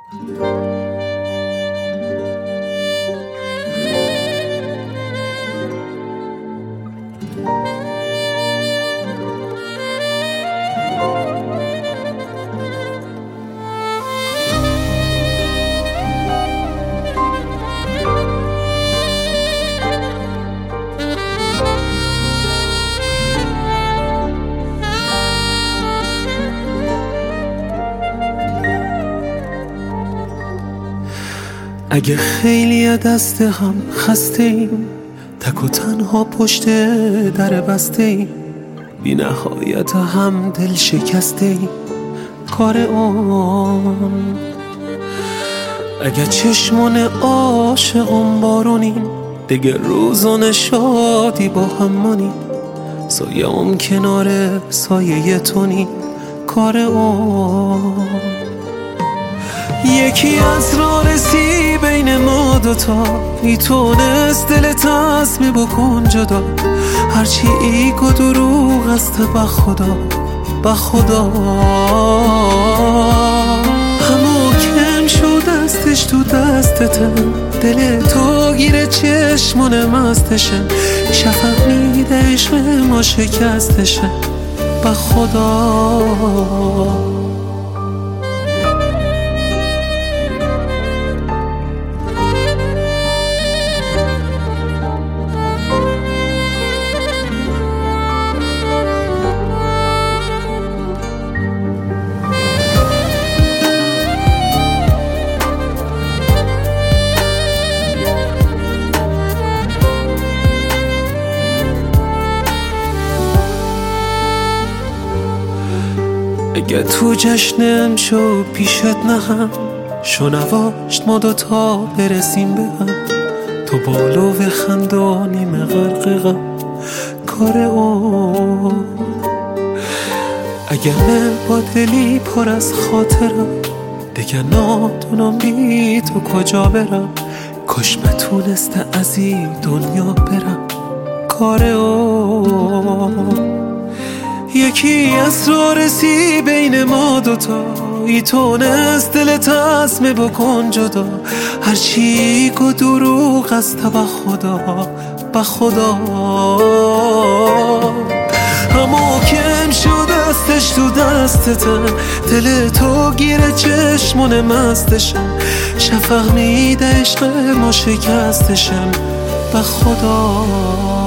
اگه خیلی دست هم خسته ایم، تک و تنها پشت در بسته ایم، بی نهایت هم دل شکسته ایم، کار اون. اگه چشمان عاشقم بارونیم، دیگه روزون شادی با همونیم، سایه ام کنار سایه تونیم، کار اون. یکی از راه رسی بین ما دوتا، میتونست دل تصمیم بکن جدا، هرچی ایگ و دروغ است بخدا بخدا. همو کم شد دستش تو دستته، دل تو گیره چشمان مستشه، شفق میده عشق ما شکستشه بخدا. اگه تو جشنم شو پیشت نهم، شو نواشت ما دوتا برسیم به هم، تو بالو و خندانیم غرق غم، کار اون. اگه من با دلی پر از خاطرم، دیگه نادونم بی تو کجا برم، کاش بتونسته از این دنیا برم، کار اون. یکی از راه رسی بین ما دوتا، ای تونست دل تصمیم بکن جدا، هرچی گو دروغ است بخدا بخدا. همو کم شد دستش تو دستته، دل تو گیره چشمون مستشه، شفق میده عشق ما شکستشم بخدا.